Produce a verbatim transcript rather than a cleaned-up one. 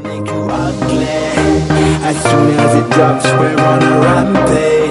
I'll make you ugly. As soon as it drops, we're on a rampage.